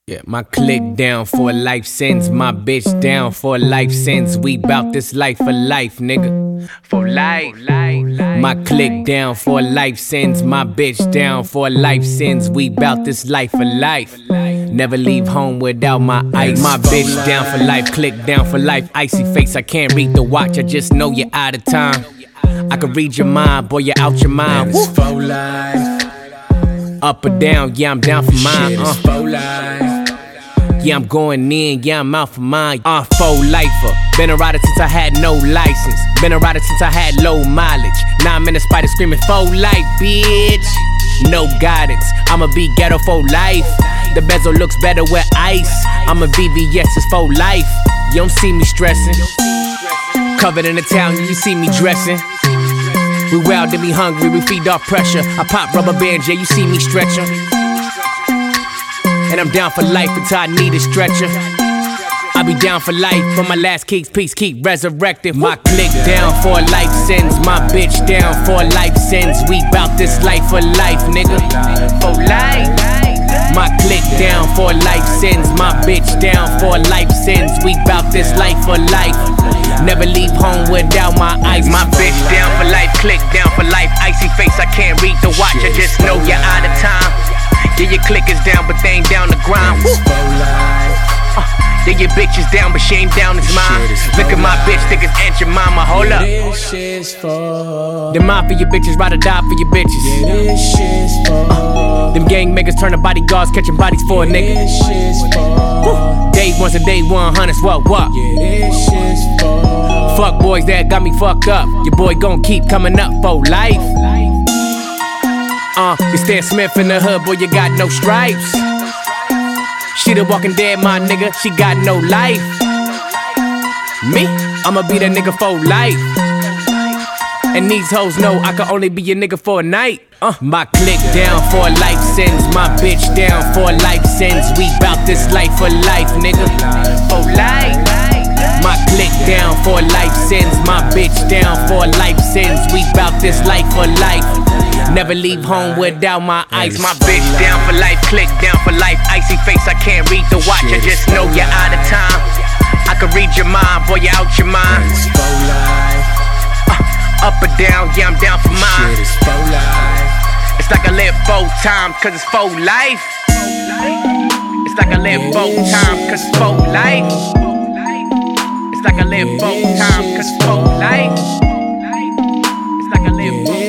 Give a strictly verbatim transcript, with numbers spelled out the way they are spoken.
Yeah, my click down for a life sentence. My bitch down for a life sentence. We bout this life for life, nigga. For life. My click down for a life sentence. My bitch down for a life sentence. We bout this life for life. Never leave home without my ice. My bitch down for life, click down for life. Icy face, I can't read the watch. I just know you're out of time. I can read your mind, boy, you're out your mind. It's for life. Up or down, yeah, I'm down for mine. Shit, Uh. it's for life. Yeah, I'm going in, yeah, I'm out for mine. Uh, faux lifer. Been a rider since I had no license. Been a rider since I had low mileage. Now I'm in the spider screaming, faux life, bitch. No guidance, I'ma be ghetto for life. The bezel looks better with ice. I'm a B V S, it's for life. You don't see me stressing. Covered in the town, you see me dressing. We wild and we hungry, we feed off pressure. I pop rubber bands, yeah, you see me stretching. And I'm down for life until I need a stretcher. I be down for life, for my last king's peace keep resurrected. My click down for a life sentence. My bitch down for a life sentence. We bout this life for life, nigga. For life. My click down for a life sentence. My bitch down for a life sentence. We bout this life for life. Never leave home without my ice. My bitch down for life, click down for life. Icy face, I can't read the watch. I just know you're out of time. Yeah, your click is down, but they ain't down the grind. It's for life. Uh, yeah, your bitch is down, but she ain't down as mine. Look at my bitch, think it's Aunt Jemima. Hold up. This shit's for. Them mine for your bitches, ride or die for your bitches. Yeah, this shit's for. Uh, them gang makers turning bodyguards, catching bodies for a nigga. This shit's for. Day one's a day one hundreds, what, what? Yeah, this shit's for. Fuck boys that got me fucked up. Your boy gon' keep coming up for life. Uh, you Stan Smith in the hood, boy, you got no stripes. She the walking dead, my nigga, she got no life. Me, I'ma be that nigga for life. And these hoes know I can only be your nigga for a night. Uh, my click down for a life sentence. My bitch down for a life sentence. We bout this life for life, nigga. For life. My click down for a life sentence. My bitch down for a life sentence. We bout this life for life. Never leave home without my ice. My bitch down for life, click down for life. Icy face, I can't read the watch. I just know you're out of time. I can read your mind, boy, you're out your mind. It's for life. Uh, up or down, yeah, I'm down for mine. Shit, it's for life. It's like I live four times, cause it's for life. It's like I live four times, cause it's for life. It's like I live four times, cause it's for life. It's like I live four